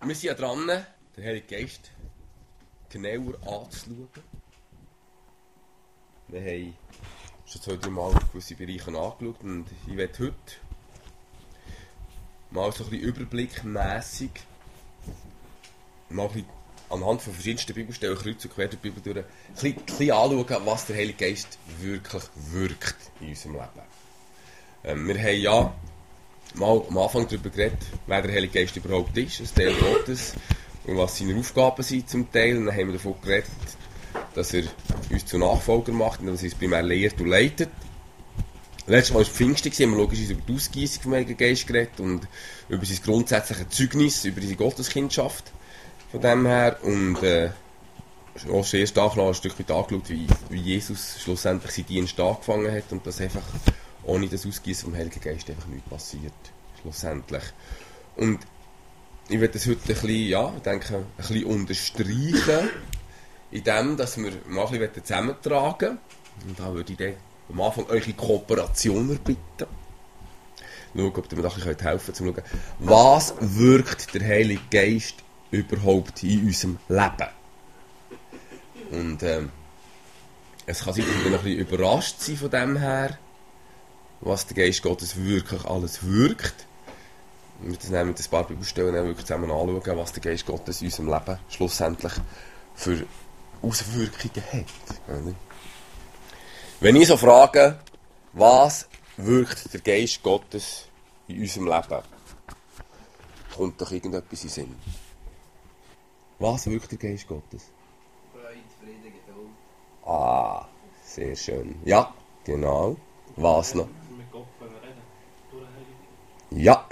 Wir sind ja dran, den Heiligen Geist genauer anzuschauen. Wir haben schon 2-3 Mal gewisse Bereiche angeschaut und ich werde heute mal so ein bisschen überblickmässig mal ein bisschen anhand von verschiedensten Bibelstellen kreuz und quer durch die Bibel durch ein bisschen anschauen, was der Heilige Geist wirklich wirkt in unserem Leben. Wir haben ja mal am Anfang darüber geredet, wer der Heilige Geist überhaupt ist, ein Teil Gottes, und was seine Aufgaben sind zum Teil. Und dann haben wir davon geredet, dass er uns zu Nachfolger macht und dass er uns primär lehrt und leitet. Letztes Mal war es Pfingsten, haben wir logisch über die Ausgießung vom Heiligen Geist geredet und über sein grundsätzliches Zeugnis, über seine Gotteskindschaft von dem her. Und auch sehr stark noch ein Stück weit angeschaut, wie Jesus schlussendlich seinen Dienst angefangen hat und dass einfach ohne das Ausgießen vom Heiligen Geist einfach nichts passiert, schlussendlich. Und ich werde das heute ein bisschen, ja, ich denke, ein bisschen unterstreichen, indem, dass wir mal ein bisschen zusammentragen. Und da würde ich dann am Anfang euch in Kooperation erbitten. Schauen, ob ihr mir da ein bisschen helfen könnt, zu schauen, was wirkt der Heilige Geist überhaupt in unserem Leben. Und es kann sein, dass wir noch ein bisschen überrascht sind von dem her, was der Geist Gottes wirklich alles wirkt. Wir das nehmen mit ein paar Bibelstellen wirklich zusammen anschauen, was der Geist Gottes in unserem Leben schlussendlich für Auswirkungen hat. Wenn ich so frage, was wirkt der Geist Gottes in unserem Leben, kommt doch irgendetwas in den Sinn. Was wirkt der Geist Gottes? Freude, Frieden, Geduld. Ah, sehr schön. Ja, genau. Was noch? Mit Gott können wir reden. Durch den Heiligen. Ja.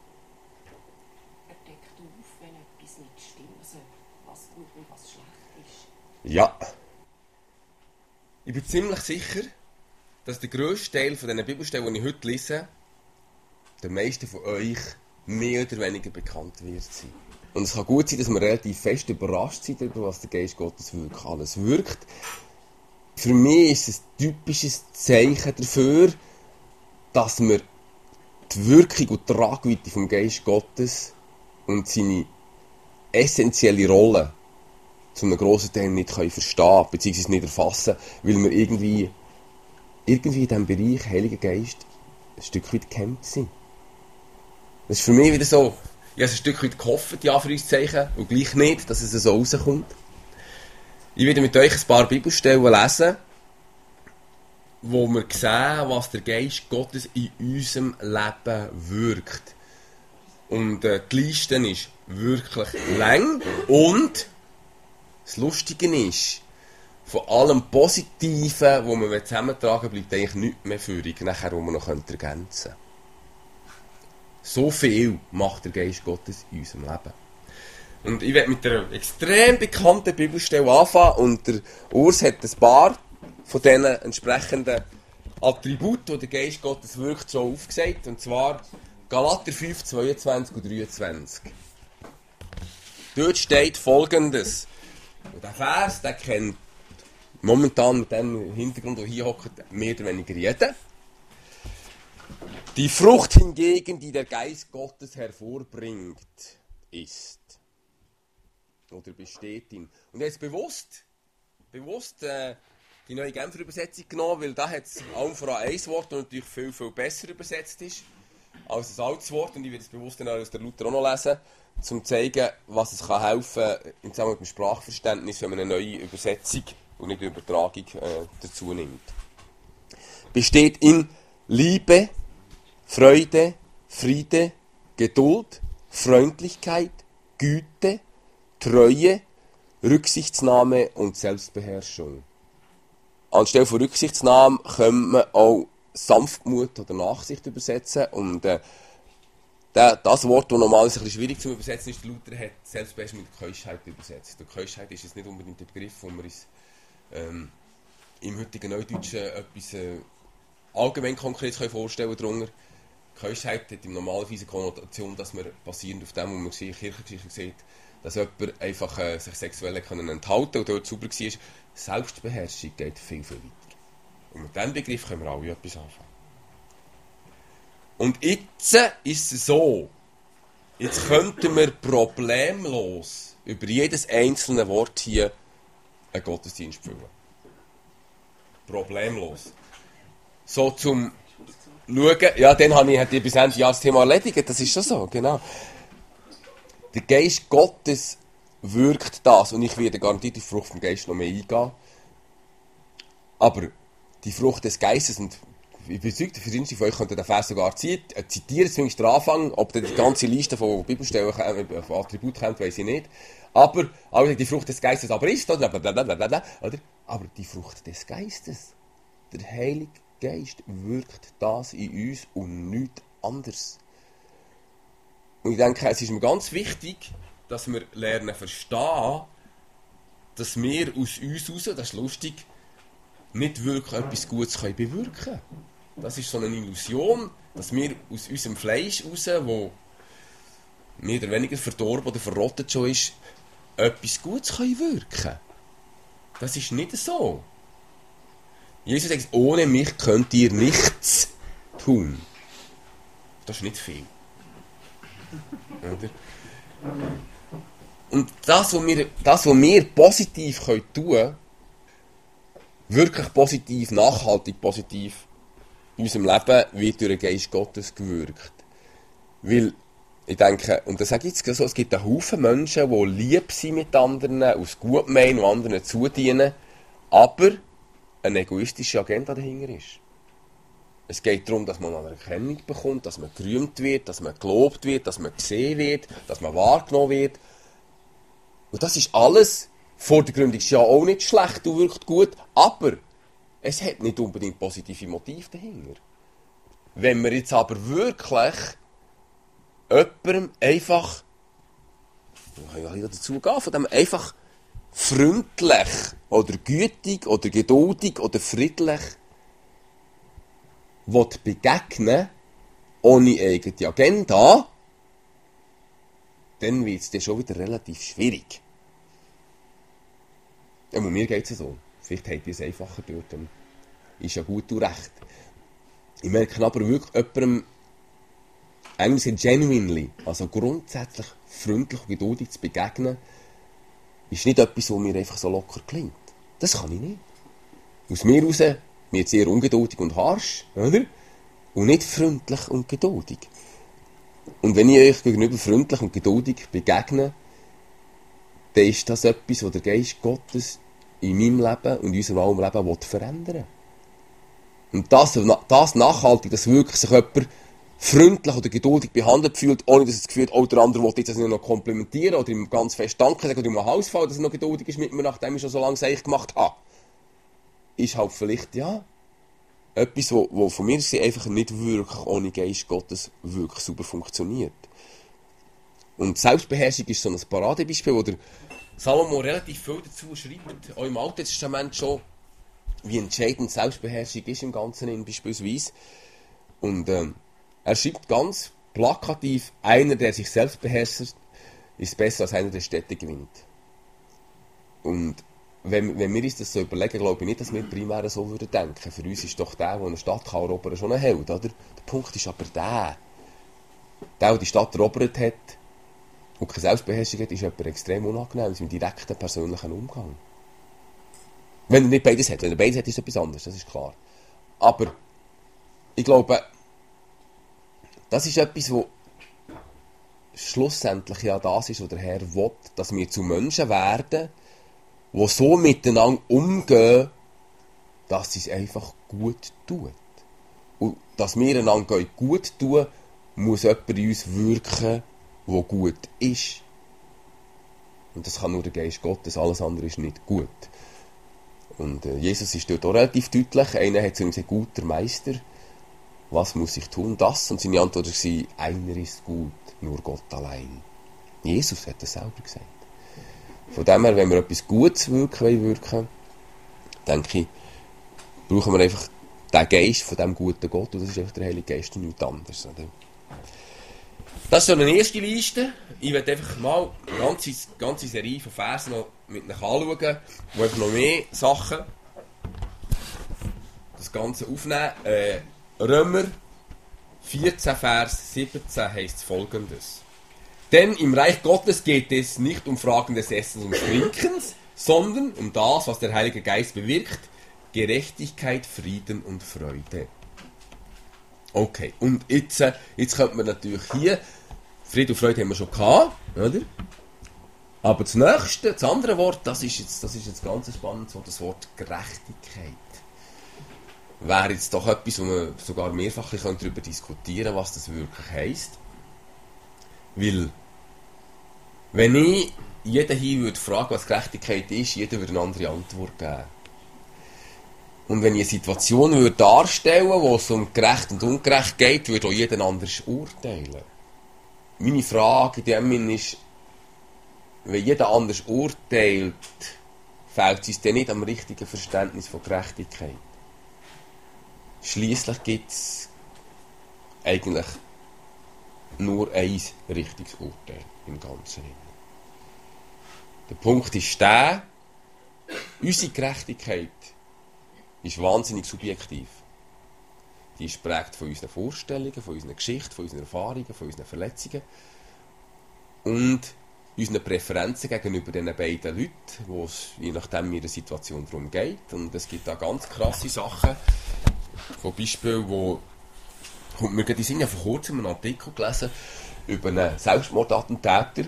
Er deckt auf, wenn etwas nicht stimmt, also was gut und was schlecht ist. Ja. Ich bin ziemlich sicher, dass der grösste Teil von diesen Bibelstellen, die ich heute lese, den meisten von euch mehr oder weniger bekannt wird sein. Und es kann gut sein, dass wir relativ fest überrascht sind darüber, was der Geist Gottes wirklich alles wirkt. Für mich ist es ein typisches Zeichen dafür, dass wir die Wirkung und die Tragweite vom Geist Gottes und seine essentielle Rolle zu einem grossen Teil nicht verstehen können, beziehungsweise nicht erfassen, weil wir irgendwie in diesem Bereich Heiliger Geist ein Stück weit gehemmt sind. Das ist für mich wieder so, ich habe ein Stück weit gehofft, ja, für uns Zeichen, und gleich nicht, dass es so rauskommt. Ich werde mit euch ein paar Bibelstellen lesen, wo wir sehen, was der Geist Gottes in unserem Leben wirkt. Und die Liste ist wirklich lang und das Lustige ist, von allem Positiven, wo wir zusammentragen, bleibt eigentlich nichts mehr führig, nachher, wo wir noch ergänzen können. So viel macht der Geist Gottes in unserem Leben. Und ich werde mit einer extrem bekannten Bibelstelle anfangen und der Urs hat ein paar von diesen entsprechenden Attributen, die der Geist Gottes wirkt, schon aufgesagt. Und zwar Galater 5, 22 und 23. Dort steht Folgendes. Und der Vers, den kennt momentan mit dem Hintergrund, der hier hockt, mehr oder weniger jeder. Die Frucht hingegen, die der Geist Gottes hervorbringt, ist oder besteht in. Und jetzt bewusst die neue Genfer Übersetzung genommen, weil da hat es allem vor allem ein Wort, das natürlich viel, viel besser übersetzt ist als ein altes Wort. Und ich werde es bewusst dann aus der Luther auch noch lesen, um zu zeigen, was es kann helfen im Zusammenhang mit dem Sprachverständnis, wenn man eine neue Übersetzung und nicht eine Übertragung dazu nimmt. Besteht in Liebe, Freude, Friede, Geduld, Freundlichkeit, Güte, Treue, Rücksichtsnahme und Selbstbeherrschung. Anstelle von Rücksichtsnahme könnte man auch Sanftmut oder Nachsicht übersetzen. Und das Wort, das normalerweise ein bisschen schwierig zu übersetzen ist, Luther hat Selbstbeherrschung mit Keuschheit übersetzt. Und Keuschheit ist jetzt nicht unbedingt der Begriff, wo wir uns im heutigen Neudeutschen etwas allgemein konkret vorstellen können. Keuschheit hat im Normalfall eine Konnotation, dass man basierend auf dem, was man in der Kirchengeschichte sieht, dass jemand einfach sich sexuell enthalten kann und dort sauber war. Selbstbeherrschung geht viel, viel weiter. Und mit diesem Begriff können wir alle etwas anfangen. Und jetzt ist es so, Jetzt könnten wir problemlos über jedes einzelne Wort hier einen Gottesdienst füllen. Problemlos. So zum Schauen, ja, dann hätte ich bis Ende Jahr das Thema erledigt, das ist schon so, genau. Der Geist Gottes wirkt das, und ich werde garantiert die Frucht vom Geist noch mehr eingehen. Aber die Frucht des Geistes, und ich bin überzeugt, verschiedenste von euch könnten den Vers sogar zitieren, zumindest der Anfang, ob dann die ganze Liste von Bibelstellen, von Attributen kommt, weiss ich nicht. Aber die Frucht des Geistes aber ist, oder? Aber die Frucht des Geistes, der Heilige Geist, wirkt das in uns und nichts anderes. Und ich denke, es ist mir ganz wichtig, dass wir lernen verstehen, dass wir aus uns heraus, das ist lustig, nicht wirklich etwas Gutes bewirken können. Das ist so eine Illusion, dass wir aus unserem Fleisch heraus, wo mehr oder weniger verdorben oder verrottet schon ist, etwas Gutes wirken können. Das ist nicht so. Jesus sagt, ohne mich könnt ihr nichts tun. Das ist nicht viel. Oder? Und das, was wir positiv tun können, wirklich positiv, nachhaltig positiv in unserem Leben, wird durch den Geist Gottes gewirkt. Weil, ich denke, und das sage ich jetzt so, es gibt einen Haufen Menschen, die lieb sind mit anderen, aus Gutmeinen und anderen zudienen, aber eine egoistische Agenda dahinter ist. Es geht darum, dass man Anerkennung bekommt, dass man gerühmt wird, dass man gelobt wird, dass man gesehen wird, dass man wahrgenommen wird. Und das ist alles vordergründig, ist ja auch nicht schlecht und wirkt gut, aber es hat nicht unbedingt positive Motive dahinter. Wenn wir jetzt aber wirklich jemandem einfach, ich kann ja dazu gehen, von dem einfach freundlich oder gütig oder geduldig oder friedlich begegnen, ohne eigene Agenda, dann wird es dann schon wieder relativ schwierig. Ja, mir geht es so. Vielleicht habt ihr es einfacher dort. Ist ja gut und recht. Ich merke aber wirklich jemandem, eigentlich genuinely, also grundsätzlich freundlich und geduldig zu begegnen, ist nicht etwas, was mir einfach so locker klingt. Das kann ich nicht. Aus mir heraus, mir sehr ungeduldig und harsch, oder? Und nicht freundlich und geduldig. Und wenn ich euch gegenüber freundlich und geduldig begegne, dann ist das etwas, was der Geist Gottes in meinem Leben und in unserem allem Leben verändern will. Und das nachhaltig, dass wirklich sich jemand freundlich oder geduldig behandelt fühlt, ohne dass er das Gefühl hat, oh, der andere will jetzt noch komplimentieren oder ihm ganz fest danken sagen oder ihm einen Hals fallen, dass er noch geduldig ist mit mir, nachdem ich schon so lange Seich gemacht habe. Ist halt vielleicht, ja, etwas, wo von mir einfach nicht wirklich ohne Geist Gottes wirklich super funktioniert. Und Selbstbeherrschung ist so ein Paradebeispiel, wo der Salomo relativ viel dazu schreibt, auch im Alten Testament schon, wie entscheidend Selbstbeherrschung ist im Ganzen beispielsweise. Und er schreibt ganz plakativ, einer, der sich selbst beherrscht, ist besser als einer, der Städte gewinnt. Und wenn wir uns das so überlegen, glaube ich nicht, dass wir primär so würden denken. Für uns ist doch der eine Stadt kann erobern, schon ein Held, oder? Der Punkt ist aber der die Stadt erobert hat und keine Selbstbeherrschung hat, ist jemand extrem unangenehm im direkten persönlichen Umgang. Wenn er nicht beides hat. Wenn er beides hat, ist es etwas anderes, das ist klar. Aber ich glaube, das ist etwas, was schlussendlich ja das ist, was der Herr will, dass wir zu Menschen werden, die so miteinander umgehen, dass sie es einfach gut tun. Und dass wir einander gut tun, muss jemand in uns wirken, der gut ist. Und das kann nur der Geist Gottes, alles andere ist nicht gut. Und Jesus ist dort auch relativ deutlich. Einer hat zu ihm gesagt, guter Meister, was muss ich tun? Das. Und seine Antwort war, einer ist gut, nur Gott allein. Jesus hat das selber gesagt. Von dem her, wenn wir etwas Gutes wirken, denke ich, brauchen wir einfach den Geist von dem guten Gott, und das ist einfach der Heilige Geist und nichts anderes. Oder? Das ist so eine erste Liste. Ich werde einfach mal eine ganze Serie von Versen noch mit euch anschauen, wo einfach noch mehr Sachen das Ganze aufnehmen. Römer 14, Vers 17 heisst Folgendes. Denn im Reich Gottes geht es nicht um Fragen des Essens und Trinkens, sondern um das, was der Heilige Geist bewirkt: Gerechtigkeit, Frieden und Freude. Okay, und jetzt könnte man natürlich hier, Frieden und Freude haben wir schon gehabt, oder? Aber das andere Wort, das ist jetzt ganz spannend, so das Wort Gerechtigkeit. Wäre jetzt doch etwas, wo man sogar mehrfach darüber diskutieren könnte, was das wirklich heisst. Weil, wenn ich jeden hier würde fragen, was Gerechtigkeit ist, jeder würde eine andere Antwort geben. Und wenn ich eine Situation würde darstellen, wo es um gerecht und ungerecht geht, würde auch jeder anders urteilen. Meine Frage in dem Sinne ist, wenn jeder anders urteilt, fehlt es dann nicht am richtigen Verständnis von Gerechtigkeit. Schliesslich gibt es eigentlich nur ein richtiges Urteil im Ganzen. Der Punkt ist der, unsere Gerechtigkeit ist wahnsinnig subjektiv. Die ist geprägt von unseren Vorstellungen, von unserer Geschichte, von unseren Erfahrungen, von unseren Verletzungen und unseren Präferenzen gegenüber diesen beiden Leuten, wo es je nachdem in der Situation darum geht. Und es gibt da ganz krasse Sachen, von Beispielen, wo kommt mir gerade in den Sinn, ich habe vor kurzem einen Artikel gelesen über einen Selbstmordattentäter,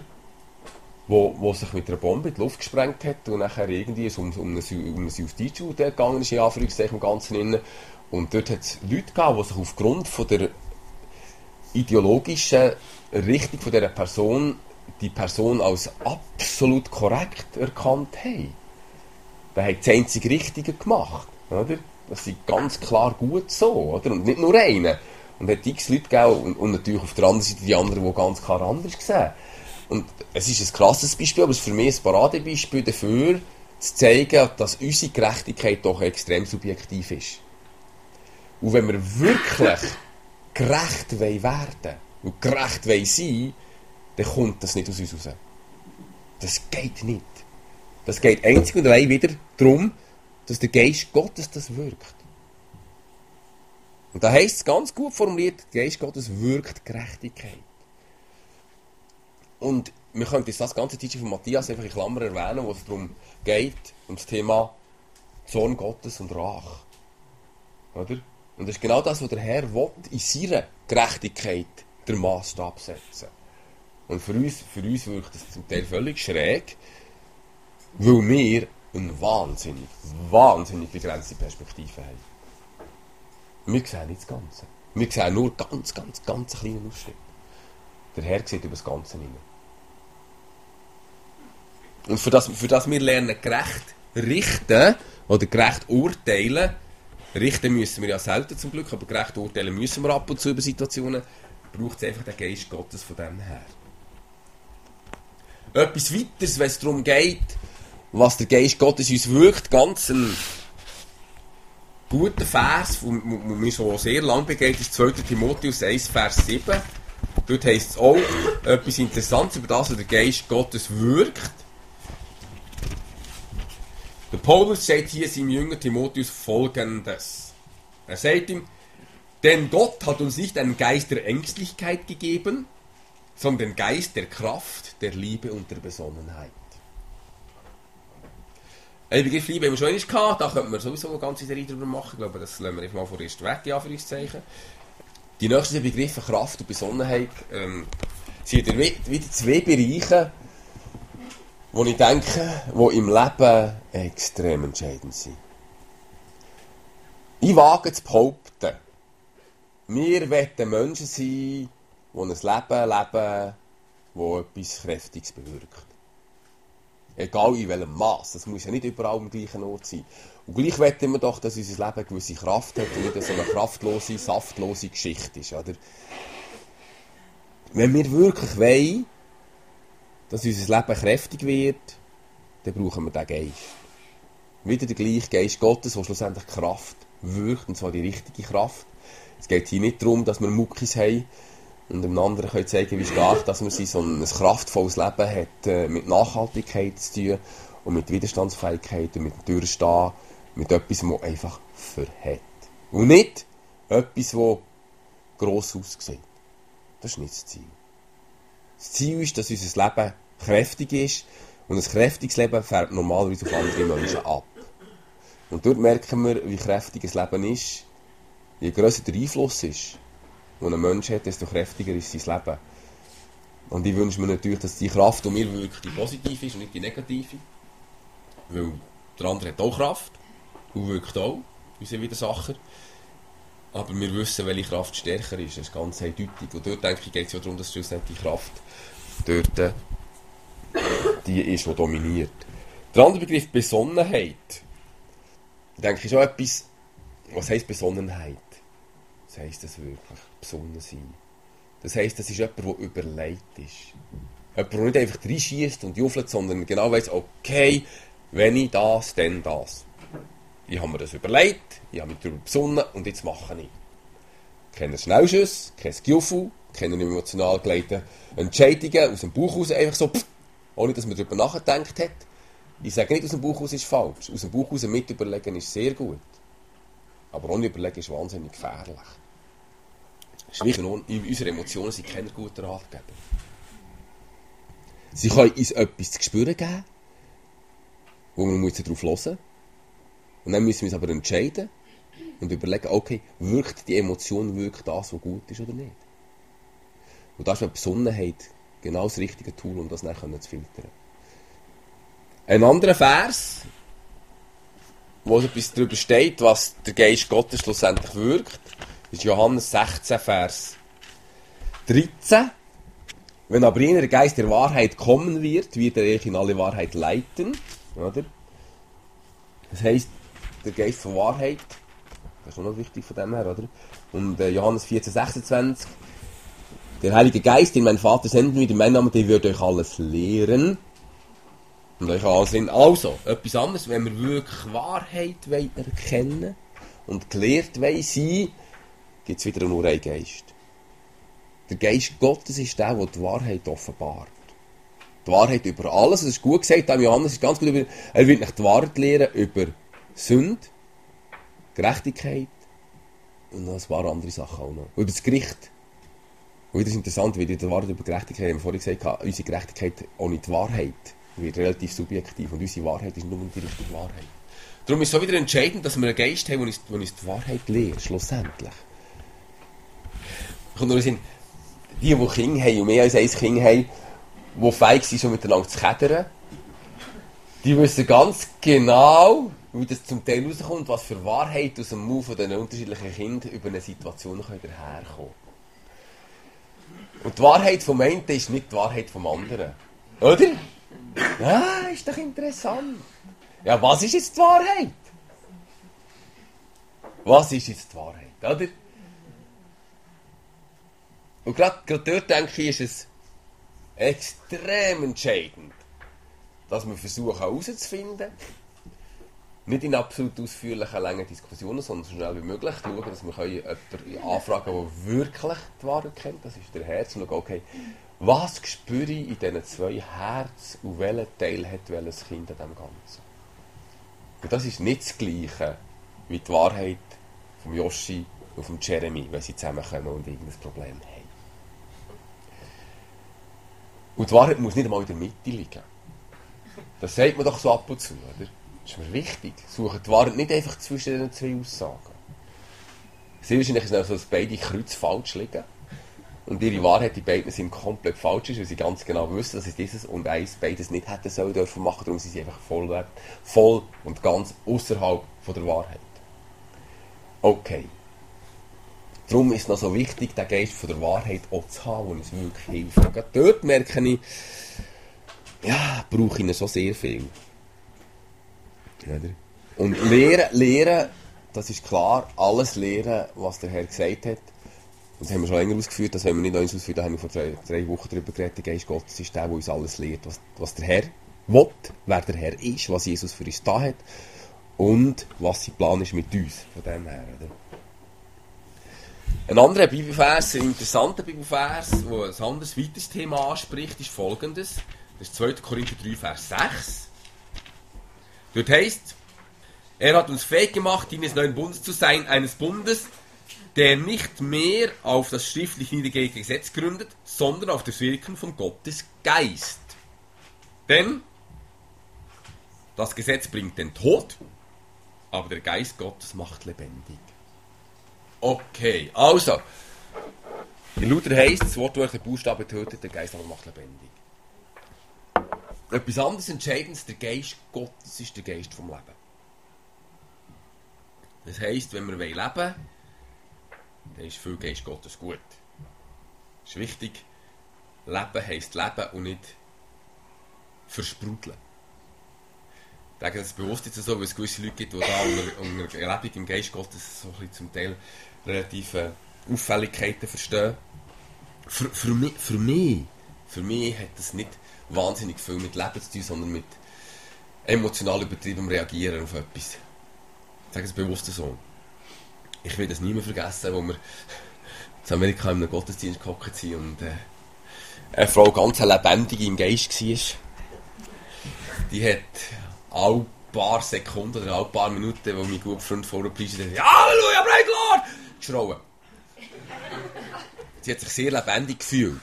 wo sich mit einer Bombe in die Luft gesprengt hat und nachher irgendwie um eine Justizschule gegangen ist, in Anführungszeichen, im Ganzen innen. Und dort hat es Leute gegeben, die sich aufgrund von der ideologischen Richtung von dieser Person, die Person als absolut korrekt erkannt haben. Da haben das einzige Richtige gemacht, oder? Das ist ganz klar gut so, oder? Und nicht nur einer. Und es hat x Leute gegeben und natürlich auf der anderen Seite die anderen, die ganz klar anders sehen. Und es ist ein krasses Beispiel, aber es ist für mich ein Paradebeispiel dafür, zu zeigen, dass unsere Gerechtigkeit doch extrem subjektiv ist. Und wenn wir wirklich gerecht werden und gerecht sein, dann kommt das nicht aus uns raus. Das geht nicht. Das geht einzig und allein wieder darum, dass der Geist Gottes das wirkt. Und da heisst es ganz gut formuliert, der Geist Gottes wirkt Gerechtigkeit. Und wir könnten jetzt das ganze Teaching von Matthias einfach in Klammern erwähnen, wo es darum geht, um das Thema Zorn Gottes und Rache. Oder? Und das ist genau das, was der Herr will, in seiner Gerechtigkeit den Massstab setzen. Und für uns wirkt das zum Teil völlig schräg, weil wir eine wahnsinnig begrenzte Perspektive haben. Wir sehen nicht das Ganze. Wir sehen nur ganz kleinen Ausschnitt. Der Herr sieht über das Ganze hinein. Und für das wir lernen, gerecht richten oder gerecht urteilen, richten müssen wir ja selten zum Glück, aber gerecht urteilen müssen wir ab und zu über Situationen, braucht es einfach den Geist Gottes von dem her. Etwas weiteres, wenn es darum geht, was der Geist Gottes uns wirkt, ganz ein guter Vers, der mir schon sehr lange begegnet ist, 2. Timotheus 1, Vers 7. Dort heisst es auch etwas Interessantes über das, was der Geist Gottes wirkt. Der Paulus sagt hier seinem Jünger Timotheus Folgendes. Er sagt ihm, denn Gott hat uns nicht einen Geist der Ängstlichkeit gegeben, sondern den Geist der Kraft, der Liebe und der Besonnenheit. Ein Begriff Liebe haben wir schon einmal gehabt, da könnte man sowieso eine ganze Serie darüber machen. Ich glaube, das lassen wir einfach mal vorerst weg, in Anführungszeichen. Die nächsten Begriffe Kraft und Besonnenheit sind wieder zwei Bereiche, wo ich denke, die im Leben extrem entscheidend sind. Ich wage zu behaupten, wir wollen Menschen sein, die ein Leben leben, das etwas Kräftiges bewirkt. Egal in welchem Maß. Das muss ja nicht überall am gleichen Ort sein. Und gleich wollen wir doch, dass unser Leben eine gewisse Kraft hat und nicht so eine kraftlose, saftlose Geschichte ist. Oder? Wenn wir wirklich wollen, dass unser Leben kräftig wird, dann brauchen wir diesen Geist. Wieder der gleiche Geist Gottes, der schlussendlich Kraft wirkt, und zwar die richtige Kraft. Es geht hier nicht darum, dass wir Muckis haben und dem anderen können zeigen, wie stark dass man so ein kraftvolles Leben hat, mit Nachhaltigkeit zu tun und mit Widerstandsfähigkeit und mit Durchstehen, mit etwas, das einfach verhält. Und nicht etwas, das gross aussieht. Das ist nicht das Ziel. Das Ziel ist, dass unser Leben kräftig ist. Und ein kräftiges Leben fährt normalerweise auf andere Menschen ab. Und dort merken wir, wie kräftig ein Leben ist. Je grösser der Einfluss ist, den ein Mensch hat, desto kräftiger ist sein Leben. Und ich wünsche mir natürlich, dass die Kraft, die mir wirkt, die positive ist und nicht die negative. Weil der andere hat auch Kraft und wirkt auch, unser Widersacher. Aber wir wissen, welche Kraft stärker ist. Das ist ganz eindeutig. Und dort, denke ich, geht es ja darum, dass schlussendlich die Kraft dort die ist, die dominiert. Der andere Begriff Besonnenheit, denke ich, ist auch etwas, was heisst Besonnenheit? Was heisst das wirklich? Besonnen sein. Das heisst, das ist jemand, der überlegt ist. Jemand, der nicht einfach reinschiesst und jufelt, sondern genau weiss, okay, wenn ich das, dann das. Ich habe mir das überlegt, ich habe mich darüber besonnen und jetzt mache ich. Keine Schnellschüsse, kein Gejuffel, keine emotional geleiteten Entscheidungen aus dem Bauch raus, einfach so, ohne dass man darüber nachgedacht hat. Ich sage nicht, aus dem Bauch raus ist falsch. Aus dem Bauch raus mit überlegen ist sehr gut. Aber ohne überlegen ist wahnsinnig gefährlich. Unsere Emotionen sind keine guten Ratgeber. Sie können uns etwas zu spüren geben, wo wir darauf hören müssen. Und dann müssen wir uns aber entscheiden und überlegen, okay, wirkt die Emotion wirklich das, was gut ist oder nicht? Und das ist mit Besonnenheit genau das richtige Tool, um das dann zu filtern. Ein anderer Vers, wo etwas darüber steht, was der Geist Gottes schlussendlich wirkt, ist Johannes 16, Vers 13. Wenn aber jener Geist der Wahrheit kommen wird er euch in alle Wahrheit leiten. Oder? Das heisst, der Geist von Wahrheit, das ist auch noch wichtig von dem her, oder? Und Johannes 14, 26. Der Heilige Geist, den mein Vater senden wird in meinem Namen, der wird euch alles lehren. Und euch alles lehren. Also, etwas anderes, wenn wir wirklich Wahrheit erkennen und gelehrt sein, gibt es wieder nur einen Geist. Der Geist Gottes ist der die Wahrheit offenbart. Die Wahrheit über alles, das ist gut gesagt, Johannes ist ganz gut über, er wird nicht die Wahrheit lehren über Sünde, Gerechtigkeit und noch ein paar andere Sachen auch noch. Über das Gericht. Und wieder ist interessant, wie die Wahrheit über Gerechtigkeit, wie wir vorhin gesagt haben, unsere Gerechtigkeit ohne die Wahrheit wird relativ subjektiv und unsere Wahrheit ist nur die richtige Wahrheit. Darum ist es so wieder entscheidend, dass wir einen Geist haben, der uns die Wahrheit lehrt, schlussendlich. Kommt nur in den Sinn, die Kinder haben und mehr als ein Kind haben, die fähig sind, so miteinander zu kädern, die wissen ganz genau, wie das zum Teil rauskommt, was für Wahrheit aus dem Mund von diesen unterschiedlichen Kindern über eine Situation daherkommen. Und die Wahrheit vom einen ist nicht die Wahrheit vom anderen. Oder? Ja, ist doch interessant. Ja, was ist jetzt die Wahrheit? Was ist jetzt die Wahrheit, oder? Und gerade dort, denke ich, ist es extrem entscheidend, dass wir versuchen herauszufinden, nicht in absolut ausführlichen, langen Diskussionen, sondern so schnell wie möglich schauen, dass wir jemanden anfragen können, der wirklich die Wahrheit kennt, das ist der Herz, und schauen, okay, was spüre ich in diesen zwei Herzen und welchen Teil hat welches Kind an dem Ganzen. Und das ist nicht das Gleiche wie die Wahrheit vom Yoshi und vom Jeremy, wenn sie zusammenkommen und irgendein Problem haben. Und die Wahrheit muss nicht einmal in der Mitte liegen. Das sagt man doch so ab und zu, oder? Das ist mir wichtig. Suchen die Wahrheit nicht einfach zwischen den zwei Aussagen. Sehr wahrscheinlich ist es auch so, dass beide Kreuze falsch liegen. Und ihre Wahrheit in beiden sind komplett falsch ist, weil sie ganz genau wissen, dass sie dieses und eins beides nicht hätten sollen dürfen machen. Darum sind sie einfach voll und ganz außerhalb von der Wahrheit. Okay. Darum ist es noch so wichtig, den Geist von der Wahrheit auch zu haben, der uns wirklich hilft. Und gerade dort merke ich, ja, brauche ich ihn so sehr viel. Und lehren, das ist klar, alles lehren, was der Herr gesagt hat. Das haben wir schon länger ausgeführt, das haben wir nicht noch ausgeführt, da haben wir vor drei Wochen darüber geredet. Der Geist Gottes ist der uns alles lehrt, was der Herr will, wer der Herr ist, was Jesus für uns da hat und was sein Plan ist mit uns, von dem her. Oder? Ein anderer Bibelvers, ein interessanter Bibelvers, der ein anderes, weiteres Thema anspricht, ist folgendes. Das ist 2. Korinther 3, Vers 6. Dort heisst, er hat uns fähig gemacht, Diener des neuen Bundes zu sein, eines Bundes, der nicht mehr auf das schriftlich niedergelegte Gesetz gründet, sondern auf das Wirken von Gottes Geist. Denn das Gesetz bringt den Tod, aber der Geist Gottes macht lebendig. Okay, also, in Luther heisst das Wort, der Buchstabe tötet, der Geist aber macht lebendig. Etwas anderes Entscheidendes, der Geist Gottes ist der Geist vom Leben. Das heisst, wenn wir leben wollen, dann ist viel Geist Gottes gut. Das ist wichtig. Leben heisst leben und nicht versprudeln. Ich denke, das ist bewusst jetzt so, weil es gewisse Leute gibt, die da unter Erlebung im Geist Gottes so ein bisschen zum Teil relativ Auffälligkeiten verstehen. Für mich hat das nicht wahnsinnig viel mit Leben zu tun, sondern mit emotional übertriebenem Reagieren auf etwas. Ich sage es bewusst so. Ich will das nie mehr vergessen, wo wir in Amerika in einem Gottesdienst gehockt sind und eine Frau ganz lebendig im Geist war. Die hat alle paar Sekunden oder alle paar Minuten, wo mein guter Freund vorne preist, ja, Halleluja, praise the Lord, geschrauen. Sie hat sich sehr lebendig gefühlt.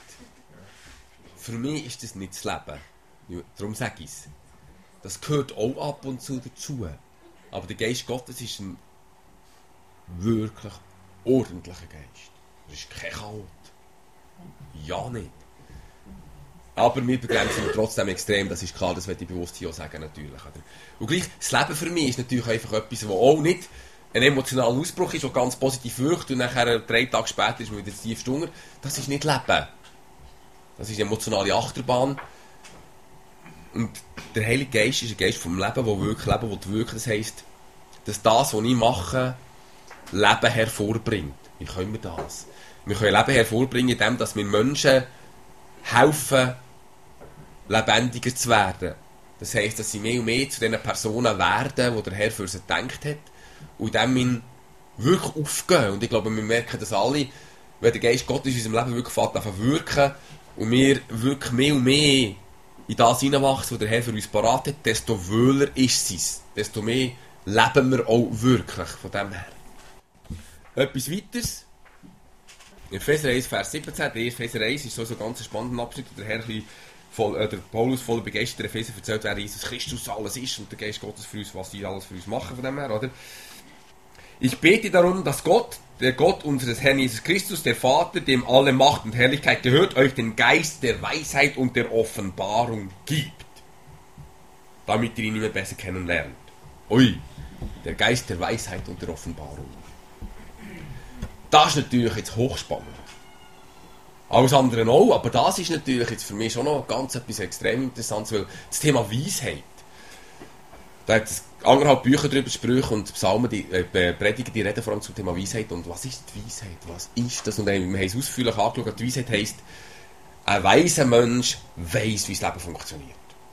Für mich ist das nicht das Leben. Ja, darum sage ich es. Das gehört auch ab und zu dazu. Aber der Geist Gottes ist ein wirklich ordentlicher Geist. Das ist kein Chaot. Ja, nicht. Aber wir begrenzen ihn trotzdem extrem, das ist klar, das möchte ich bewusst hier auch sagen, natürlich. Und gleich, das Leben für mich ist natürlich einfach etwas, das auch nicht ein emotionaler Ausbruch ist, der ganz positiv wirkt und nachher 3 Tage später ist man wieder tief Hunger. Das ist nicht Leben. Das ist eine emotionale Achterbahn. Und der Heilige Geist ist ein Geist vom Leben, der wirklich leben will, wirken. Das heisst, dass das, was ich mache, Leben hervorbringt. Wie können wir das? Wir können Leben hervorbringen, indem dass wir Menschen helfen, lebendiger zu werden. Das heisst, dass sie mehr und mehr zu den Personen werden, die der Herr für sie gedacht hat. Und indem wir wirklich aufgehen. Und ich glaube, wir merken das alle, wenn der Geist Gottes in unserem Leben wirklich anfängt zu wirken und wir wirklich mehr und mehr in das hineinwachsen, was der Herr für uns parat hat, desto wöhler ist es. Desto mehr leben wir auch wirklich von dem her. Etwas weiteres. In Epheser 1, Vers 17, der Epheser 1 ist so ein ganz spannender Abschnitt, der Herr der Paulus voller Begeisterung der Epheser erzählt, wer Jesus Christus alles ist und der Geist Gottes für uns, was die alles für uns machen von dem her, oder? Ich bete darum, dass Gott, der Gott unseres Herrn Jesus Christus, der Vater, dem alle Macht und Herrlichkeit gehört, euch den Geist der Weisheit und der Offenbarung gibt, damit ihr ihn immer besser kennenlernt. Ui, der Geist der Weisheit und der Offenbarung. Das ist natürlich jetzt hochspannend. Alles andere auch, aber das ist natürlich jetzt für mich schon noch ganz etwas extrem Interessantes, weil das Thema Weisheit, da hat es 1,5 Bücher darüber, Sprüche und Psalmen, die Prediger, die reden vor allem zum Thema Weisheit. Und was ist die Weisheit? Was ist das? Und wir haben es ausführlich angeschaut. Die Weisheit heisst, ein weiser Mensch weiss, wie das Leben funktioniert.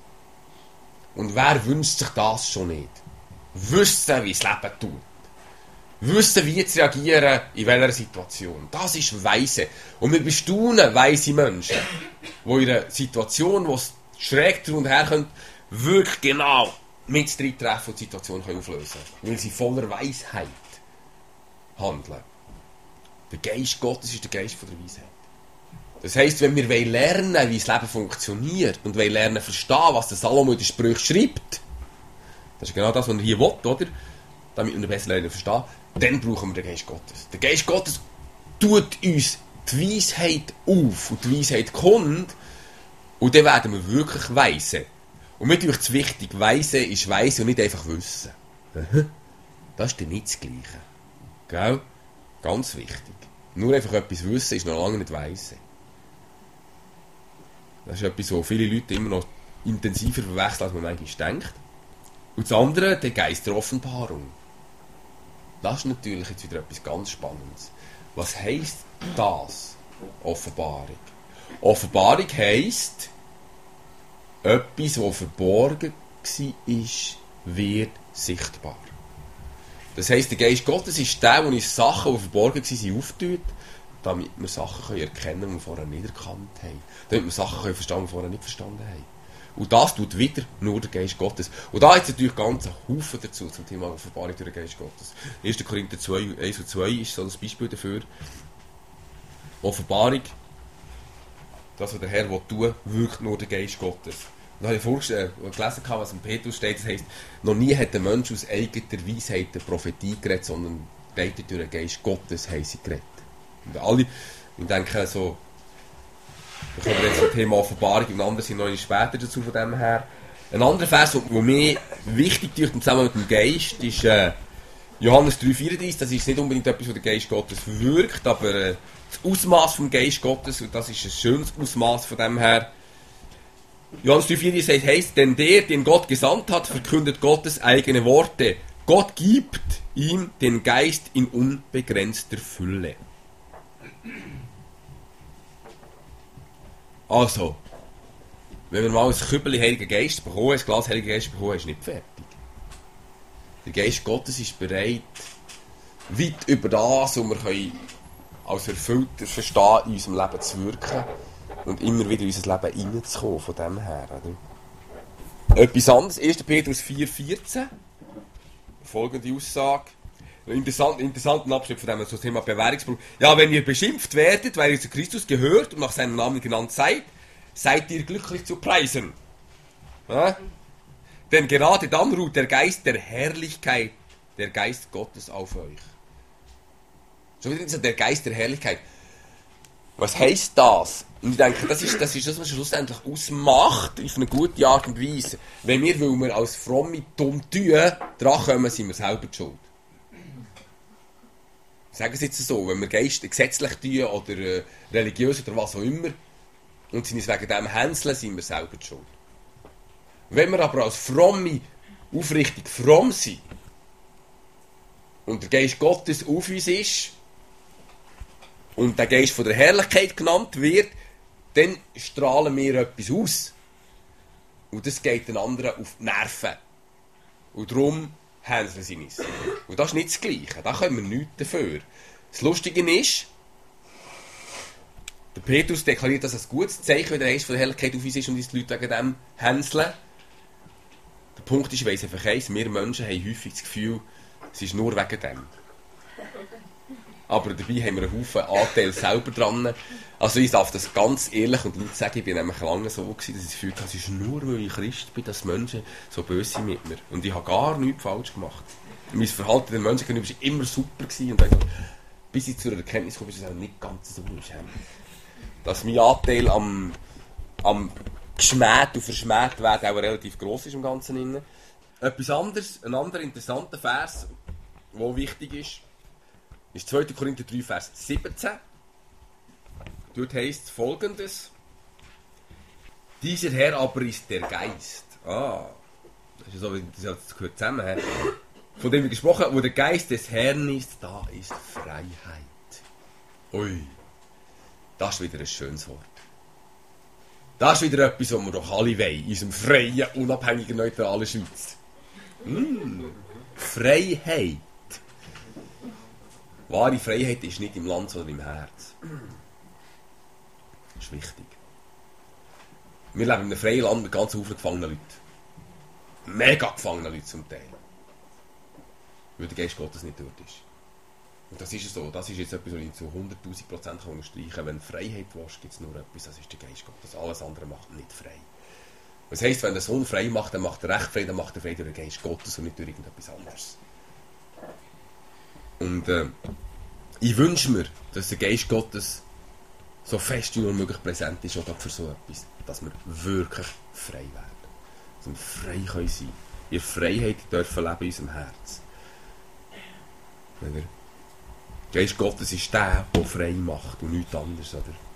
Und wer wünscht sich das schon nicht? Wissen, wie das Leben tut. Wissen, wie zu reagieren, in welcher Situation. Das ist Weise. Und wir bestaunen weise Menschen, die in einer Situation, wo es schräg drunter und her kommt, wirklich genau mit treffen und die Situation auflösen können. Weil sie voller Weisheit handeln. Der Geist Gottes ist der Geist von der Weisheit. Das heisst, wenn wir lernen, wie das Leben funktioniert und lernen verstehen, was der Salomo in den Sprüchen schreibt, das ist genau das, was er hier will, oder? Damit wir besser lernen verstehen, dann brauchen wir den Geist Gottes. Der Geist Gottes tut uns die Weisheit auf und die Weisheit kommt und dann werden wir wirklich weise. Und mir ist wichtig, weise ist weise und nicht einfach wissen. Das ist dann nicht das Gleiche. Gell? Ganz wichtig. Nur einfach etwas wissen ist noch lange nicht weise. Das ist etwas, was viele Leute immer noch intensiver verwechseln, als man manchmal denkt. Und das andere, der Geist der Offenbarung. Das ist natürlich jetzt wieder etwas ganz Spannendes. Was heisst das? Offenbarung. Offenbarung heisst, etwas, das verborgen war, wird sichtbar. Das heisst, der Geist Gottes ist der, der uns Sachen, die verborgen waren, auftut, damit wir Sachen erkennen können, die wir vorher nicht erkannt haben. Damit wir Sachen verstehen können, die wir vorher nicht verstanden haben. Und das tut wieder nur der Geist Gottes. Und da hat es natürlich ganz einen Haufen dazu zum Thema Offenbarung durch den Geist Gottes. 1. Korinther 2, 1 und 2 ist so ein Beispiel dafür. Offenbarung, das, was der Herr tun will, wirkt nur der Geist Gottes. Und da habe ich gelesen, was im Petrus steht, das heisst, noch nie hat der Mensch aus eigener Weisheit eine Prophetie geredet, sondern durch den Geist Gottes haben sie geredet. Und alle, ich denke so, da kommen wir jetzt zum Thema Offenbarung und andere sind noch später dazu von dem her. Ein anderer Vers, der mir wichtig ist im Zusammenhang mit dem Geist, ist Johannes 3,34. Das ist nicht unbedingt etwas, was der Geist Gottes wirkt, aber das Ausmaß vom Geist Gottes, und das ist ein schönes Ausmaß von dem her. Johannes 3,34 heisst, denn der, den Gott gesandt hat, verkündet Gottes eigene Worte. Gott gibt ihm den Geist in unbegrenzter Fülle. Also, wenn wir mal ein Kübel Heiligen Geist bekommen, ein Glas Heiligen Geist bekommen, ist nicht fertig. Der Geist Gottes ist bereit, weit über das, was wir können als Erfüllter verstehen, in unserem Leben zu wirken und immer wieder in unser Leben hineinzukommen, von dem her. Oder? Etwas anderes, 1. Petrus 4,14, folgende Aussage. Ein interessanten Abschnitt von dem so Thema Bewährungsprobe. Ja, wenn ihr beschimpft werdet, weil ihr zu Christus gehört und nach seinem Namen genannt seid, seid ihr glücklich zu preisen. Ja? Denn gerade dann ruht der Geist der Herrlichkeit, der Geist Gottes auf euch. Schon wieder dieser der Geist der Herrlichkeit. Was heisst das? Und ich denke, das ist das, was schlussendlich ausmacht, auf eine gute Art und Weise. Wenn wir, weil wir als Fromme dumm tun, dran kommen, sind wir selber die Schuld. Sagen Sie jetzt so, wenn wir gesetzlich tun oder religiös oder was auch immer und sind uns wegen dem hänseln, sind wir selber die Schuld. Wenn wir aber als Fromme aufrichtig fromm sind und der Geist Gottes auf uns ist und der Geist von der Herrlichkeit genannt wird, dann strahlen wir etwas aus. Und das geht den anderen auf die Nerven. Und darum hänseln sie uns. Und das ist nicht das Gleiche. Da können wir nichts dafür. Das Lustige ist, der Petrus deklariert das als gutes Zeichen, wenn der Geist von der Herrlichkeit auf uns ist und uns die Leute wegen dem hänseln. Der Punkt ist, ich weiss einfach eins, wir Menschen haben häufig das Gefühl, es ist nur wegen dem. Aber dabei haben wir einen Haufen Anteil selber dran. Also ich darf das ganz ehrlich und laut sagen, ich war nämlich lange so gewesen, dass ich das Gefühl hatte, es ist nur, weil ich Christ bin, dass Menschen so böse sind mit mir. Und ich habe gar nichts falsch gemacht. Mein Verhalten den Menschen gegenüber war immer super gewesen. Und dann, bis ich zur Erkenntnis komme, ist es auch nicht ganz so ist. Dass mein Anteil am geschmäht und verschmäht werden auch relativ gross ist im Ganzen. Innen. Etwas anderes, ein anderer interessanter Vers, der wichtig ist 2. Korinther 3, Vers 17. Dort heisst es Folgendes. Dieser Herr aber ist der Geist. Das ist ja so, wie das gehört zusammen. Von dem wir gesprochen haben, wo der Geist des Herrn ist, da ist Freiheit. Ui, das ist wieder ein schönes Wort. Das ist wieder etwas, was wir doch alle wollen, in unserem freien, unabhängigen, neutralen Schweiz. Freiheit. Wahre Freiheit ist nicht im Land, sondern im Herz. Das ist wichtig. Wir leben in einem freien Land mit ganz vielen gefangenen Leuten. Mega gefangenen Leuten zum Teil. Weil der Geist Gottes nicht dort ist. Und das ist so. Das ist jetzt etwas, was ich zu 100'000% unterstreichen kann. Wenn Freiheit willst, gibt es nur etwas, das ist der Geist Gottes. Alles andere macht nicht frei. Das heisst, wenn der Sohn frei macht, dann macht er recht frei, dann macht er frei durch den Geist Gottes und nicht durch irgendetwas anderes. Und ich wünsche mir, dass der Geist Gottes so fest wie nur möglich präsent ist, auch für so etwas, dass wir wirklich frei werden. Dass wir frei können sein. In Freiheit dürfen leben in unserem Herz. Der Geist Gottes ist der frei macht und nichts anderes.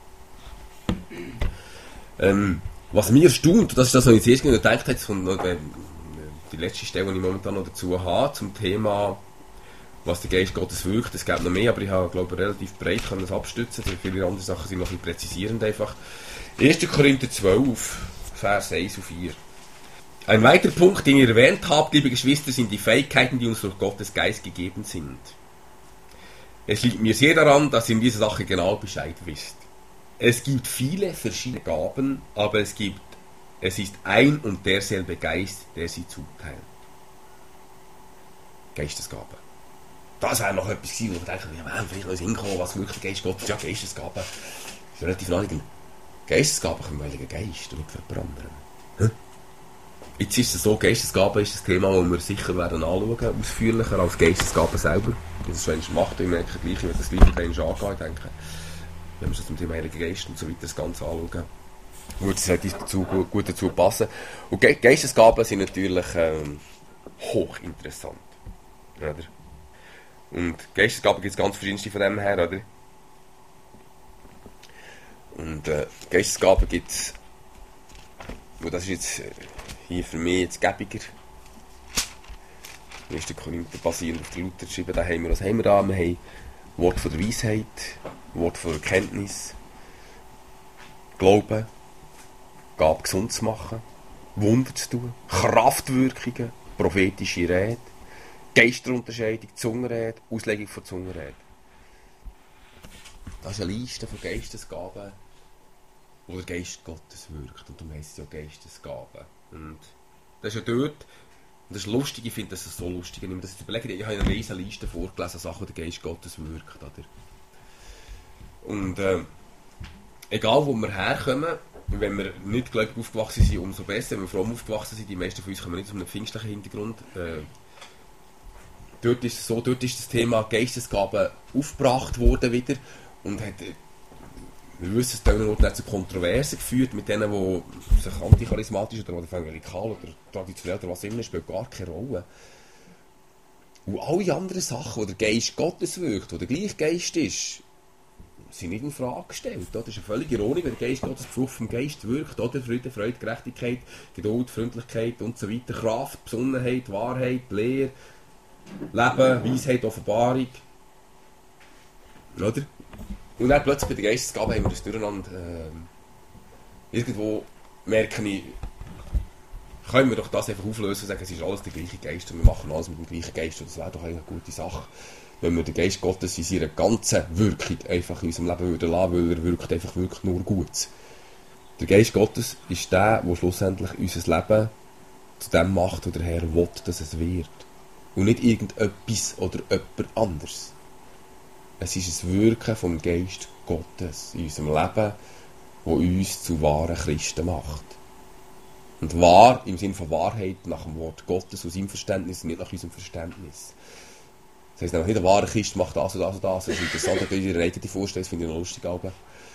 Oder? Was mich erstaunt, das ist das, was ich zuerst gedacht habe, von die letzte Stelle, die ich momentan noch dazu habe, zum Thema, was der Geist Gottes wirkt. Es gibt noch mehr, aber ich habe, glaube ich, relativ breit das abstützen. Viele andere Sachen sind noch ein bisschen präzisierend einfach. 1. Korinther 12, Vers 1 und 4. Ein weiterer Punkt, den ihr erwähnt habt, liebe Geschwister, sind die Fähigkeiten, die uns durch Gottes Geist gegeben sind. Es liegt mir sehr daran, dass ihr in dieser Sache genau Bescheid wisst. Es gibt viele verschiedene Gaben, aber es gibt es ist ein und derselbe Geist, der sie zuteilt. Geistesgaben. Das wäre noch etwas gewesen, wo wir denken, ja, vielleicht noch hinkommen, was wirklich der Geist Gottes ist. Ja, Geistesgaben ist relativ naheliegend. Geistesgaben kommen vom Heiligen Geist und nicht von jemand anderem. Jetzt ist es so, Geistesgaben ist das Thema, das wir sicher werden anschauen, ausführlicher als Geistesgaben selber. Das ist, wenn ich mache, ich merke gleich, ich werde das gleich angehen, denke. Wenn wir schon zum Thema Heiligen Geist und so weiter das Ganze anschauen, würde es gut dazu passen. Und Geistesgaben sind natürlich hochinteressant. Oder? Und Geistesgaben gibt es ganz verschiedenste von dem her, oder? Und Geistesgaben gibt es, und das ist jetzt hier für mich jetzt gäbiger. 1. Korinther basierend auf der Luther geschrieben, da haben wir, was haben wir da? Wir haben Wort von der Weisheit, Wort von der Erkenntnis, Glauben, Gabe gesund zu machen, Wunder zu tun, Kraftwirkungen, prophetische Rede, Geisterunterscheidung, Zungenrede, Auslegung von Zungenrede. Das ist eine Liste von Geistesgaben, wo der Geist Gottes wirkt. Und darum heisst es ja Geistesgaben. Und das ist ja dort, und das ist lustig, ich finde das so lustig. Ich habe eine riesige Liste vorgelesen, Sachen, wo der Geist Gottes wirkt. Oder? Und egal wo wir herkommen, wenn wir nicht gläubig aufgewachsen sind, umso besser. Wenn wir fromm aufgewachsen sind, die meisten von uns kommen nicht aus einem pfingstlichen Hintergrund. Dort ist es so, dort ist das Thema Geistesgaben aufgebracht worden wieder und hat, wir wissen, es hat nicht zu Kontroversen geführt mit denen, die sich anticharismatisch oder evangelikal oder traditionell oder was immer, spielt gar keine Rolle. Und alle anderen Sachen, wo der Geist Gottes wirkt, wo der gleiche Geist ist, sind nicht in Frage gestellt. Das ist eine völlige Ironie, wenn der Geist Gottes Frucht vom Geist wirkt, oder? Friede, Freude, Gerechtigkeit, Geduld, Freundlichkeit und so weiter, Kraft, Besonnenheit, Wahrheit, Lehre, Leben, Weisheit, Offenbarung. Oder? Und dann plötzlich bei der Geistesgabe haben wir das Durcheinander. Irgendwo merke ich, können wir doch das einfach auflösen und sagen, es ist alles der gleiche Geist und wir machen alles mit dem gleichen Geist. Und das wäre doch eigentlich eine gute Sache, wenn wir den Geist Gottes in seiner ganzen Wirkung einfach in unserem Leben würden lassen, weil er wirkt einfach wirklich nur Gutes. Der Geist Gottes ist der schlussendlich unser Leben zu dem macht, wo der Herr will, dass es wird. Und nicht irgendetwas oder jemand anderes. Es ist ein Wirken vom Geist Gottes in unserem Leben, das uns zu wahren Christen macht. Und wahr im Sinne von Wahrheit nach dem Wort Gottes aus seinem Verständnis, nicht nach unserem Verständnis. Das heisst nämlich nicht, ein wahrer Christ macht das und das und das. Das ist interessant, dass ihr die vorstellt, das finde ich noch lustig. Aber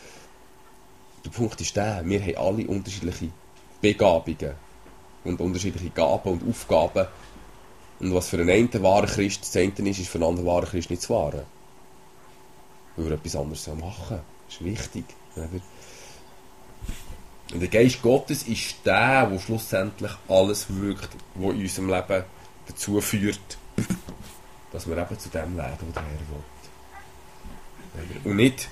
der Punkt ist der, wir haben alle unterschiedliche Begabungen und unterschiedliche Gaben und Aufgaben. Und was für einen wahrer Christ das eine ist für einen anderen wahren Christ nicht das Wahre. Weil er etwas anderes machen soll. Das ist wichtig. Oder? Und der Geist Gottes ist der schlussendlich alles wirkt, was in unserem Leben dazu führt, dass wir eben zu dem werden, was der Herr will. Und nicht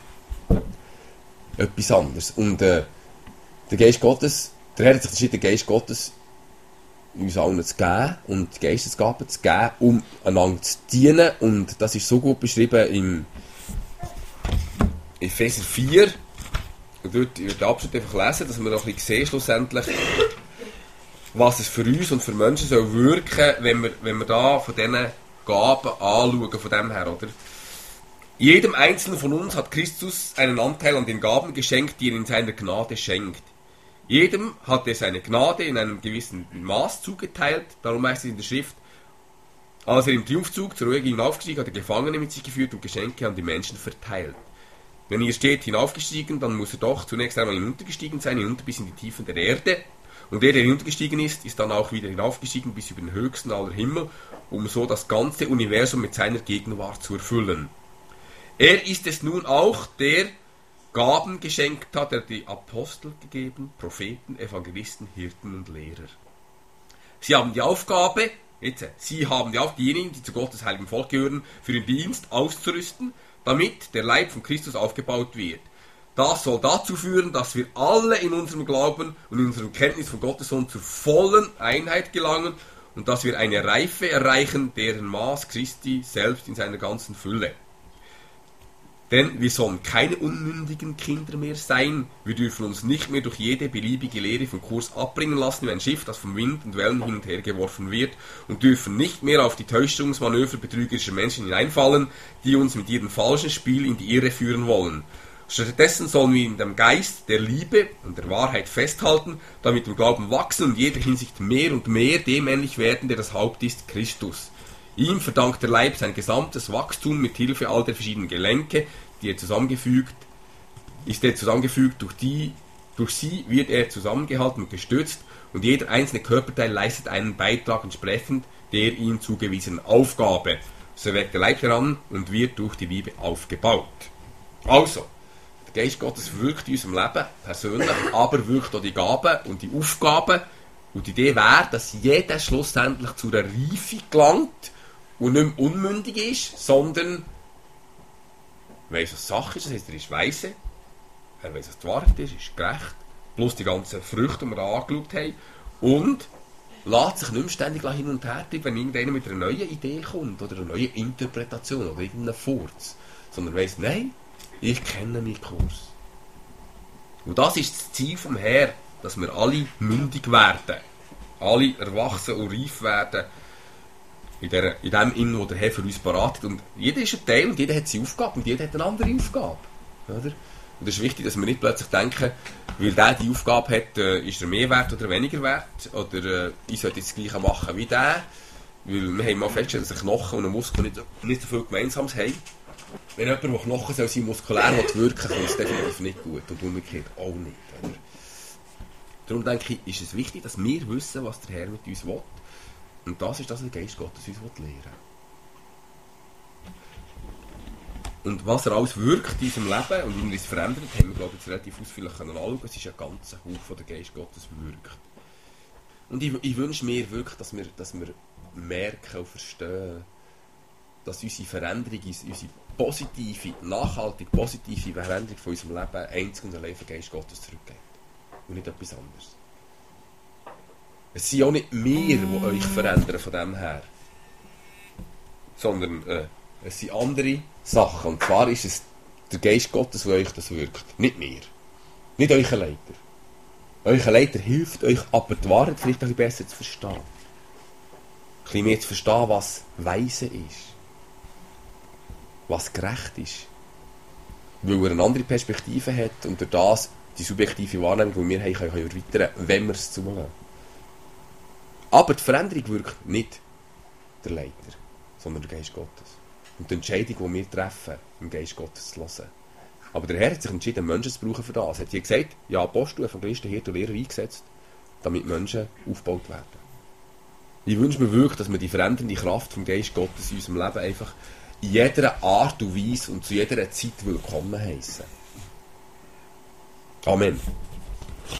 etwas anderes. Und der Geist Gottes, der Herr hat sich entschieden, den Geist Gottes uns allen zu geben und die Geistesgaben zu geben, um einander zu dienen. Und das ist so gut beschrieben im Epheser 4. Und dort in den Abschnitt einfach lesen, dass wir noch ein bisschen sehen, schlussendlich, was es für uns und für Menschen soll wirken, wenn wir da von diesen Gaben anschauen, von dem her, oder? Jedem Einzelnen von uns hat Christus einen Anteil an den Gaben geschenkt, die er in seiner Gnade schenkt. Jedem hat er seine Gnade in einem gewissen Maß zugeteilt, darum heißt es in der Schrift, als er im Triumphzug zur Ruhe hinaufgestiegen, hat er Gefangene mit sich geführt und Geschenke an die Menschen verteilt. Wenn hier steht hinaufgestiegen, dann muss er doch zunächst einmal hinuntergestiegen sein, hinunter bis in die Tiefen der Erde. Und der hinuntergestiegen ist, ist dann auch wieder hinaufgestiegen bis über den höchsten aller Himmel, um so das ganze Universum mit seiner Gegenwart zu erfüllen. Er ist es nun auch, der Gaben geschenkt hat, er die Apostel gegeben, Propheten, Evangelisten, Hirten und Lehrer. Sie haben die Aufgabe, diejenigen, die zu Gottes heiligen Volk gehören, für den Dienst auszurüsten, damit der Leib von Christus aufgebaut wird. Das soll dazu führen, dass wir alle in unserem Glauben und in unserer Kenntnis von Gottes Sohn zur vollen Einheit gelangen und dass wir eine Reife erreichen, deren Maß Christi selbst in seiner ganzen Fülle. Denn wir sollen keine unmündigen Kinder mehr sein. Wir dürfen uns nicht mehr durch jede beliebige Lehre vom Kurs abbringen lassen wie ein Schiff, das vom Wind und Wellen hin und her geworfen wird, und dürfen nicht mehr auf die Täuschungsmanöver betrügerischer Menschen hineinfallen, die uns mit ihrem falschen Spiel in die Irre führen wollen. Stattdessen sollen wir in dem Geist der Liebe und der Wahrheit festhalten, damit wir Glauben wachsen und in jeder Hinsicht mehr und mehr dem ähnlich werden, der das Haupt ist, Christus. Ihm verdankt der Leib sein gesamtes Wachstum mit Hilfe all der verschiedenen Gelenke, die er zusammengefügt, durch sie wird er zusammengehalten und gestützt, und jeder einzelne Körperteil leistet einen Beitrag entsprechend der ihm zugewiesenen Aufgabe. So wächst der Leib heran und wird durch die Liebe aufgebaut. Also, der Geist Gottes wirkt in unserem Leben persönlich, aber wirkt auch die Gaben und die Aufgaben. Und die Idee wäre, dass jeder schlussendlich zu einer Reife gelangt und nicht mehr unmündig ist, sondern weiss, was Sache ist. Das heisst, er ist weise, er weiss, was die Wahrheit ist gerecht, plus die ganzen Früchte, die wir da angeschaut haben, und lässt sich nicht mehr ständig hin und her treiben, wenn irgendeiner mit einer neuen Idee kommt oder einer neuen Interpretation oder irgendeinem Furz, sondern weiss, nein, ich kenne meinen Kurs. Und das ist das Ziel vom Herrn, dass wir alle mündig werden, alle erwachsen und reif werden, in dem, was der Herr für uns beratet. Und jeder ist ein Teil und jeder hat seine Aufgabe und jeder hat eine andere Aufgabe. Oder? Und es ist wichtig, dass wir nicht plötzlich denken, weil der die Aufgabe hat, ist er mehr wert oder weniger wert, oder ich sollte jetzt das Gleiche machen wie der, weil wir haben mal festgestellt, dass ein Knochen und ein Muskel nicht so viel Gemeinsames haben. Wenn jemand, der Knochen soll sein muskulär wirken, kommt es definitiv nicht gut und umgekehrt auch nicht. Oder? Darum denke ich, ist es wichtig, dass wir wissen, was der Herr mit uns will. Und das ist das, was der Geist Gottes uns lehren will. Und was er alles wirkt in unserem Leben und wie er es verändert, haben wir, glaube ich, jetzt relativ ausführlich anschauen. Es ist ein ganzer Haufen, der Geist Gottes wirkt. Und ich wünsche mir wirklich, dass wir merken und verstehen, dass unsere Veränderung, unsere positive, nachhaltig positive Veränderung von unserem Leben einzig und allein auf den Geist Gottes zurückgeht. Und nicht etwas anderes. Es sind auch nicht wir, die euch verändern von dem her. Sondern es sind andere Sachen. Und zwar ist es der Geist Gottes, der euch das wirkt. Nicht wir. Nicht euer Leiter. Euer Leiter hilft euch aber die Wahrheit vielleicht ein bisschen besser zu verstehen. Ein bisschen mehr zu verstehen, was weise ist. Was gerecht ist. Weil er eine andere Perspektive hat und durch das die subjektive Wahrnehmung, die wir haben, können erweitern, wenn wir es zulassen. Aber die Veränderung wirkt nicht der Leiter, sondern der Geist Gottes. Und die Entscheidung, die wir treffen, im Geist Gottes zu hören. Aber der Herr hat sich entschieden, Menschen zu brauchen für das. Er hat hier gesagt, ja, Apostel, Evangelisten, Hirten und Lehrer eingesetzt, damit Menschen aufgebaut werden. Ich wünsche mir wirklich, dass wir die verändernde Kraft vom Geist Gottes in unserem Leben einfach in jeder Art und Weise und zu jeder Zeit willkommen heissen. Amen.